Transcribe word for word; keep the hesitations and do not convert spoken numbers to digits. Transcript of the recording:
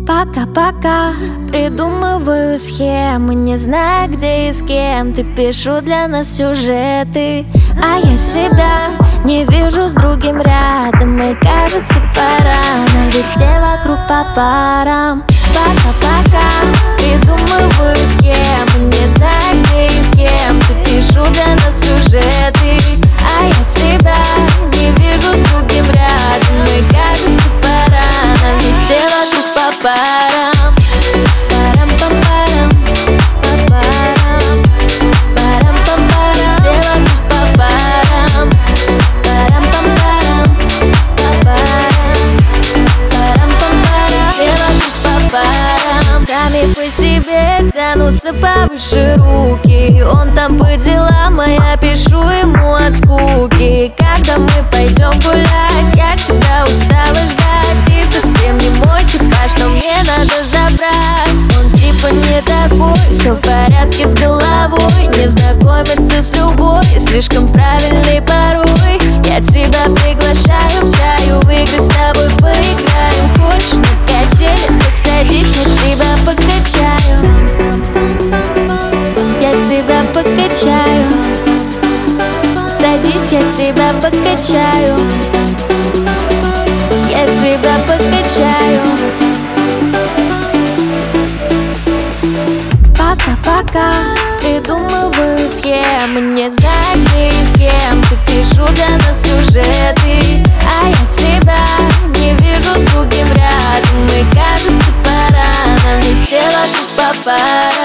Пока-пока придумываю схемы, не знаю, где и с кем. Ты пишу для нас сюжеты, а я себя не вижу с другим рядом. И кажется, пора нам, ведь все вокруг по парам. Пока-пока придумываю схемы, не знаю, где и с кем. Ты пишу для нас сюжеты, а я себя не вижу с другим рядом. И кажется, пора нам, ведь все вокруг по парам. Парам-пам-парам, па-парам. Парам-пам-парам, все вокруг по парам. Парам-пам-парам, па-парам. Парам-пам-парам, все вокруг по парам. Сами по себе тянутся повыше руки. Он там по делам, а я пишу ему от скуки. Когда мы пойдем гулять, я тебя устала ждать. Ты совсем не мой типаж, но мне надо забрать. Он типа не такой, все в порядке с головой. Не знакомиться с любой, слишком правильный порой. Я тебя приглашаю в чаю, в игры с тобой поиграем. Хочешь на качели, так садись, я тебя покачаю. Я тебя покачаю. Садись, я тебя покачаю. Я тебя покачаю. Пока-пока придумываю схемы, не знаю, где и с кем. Ты пишу для нас сюжеты, а я себя не вижу с другим рядом. И кажется, пора нам, ведь все вокруг по парам.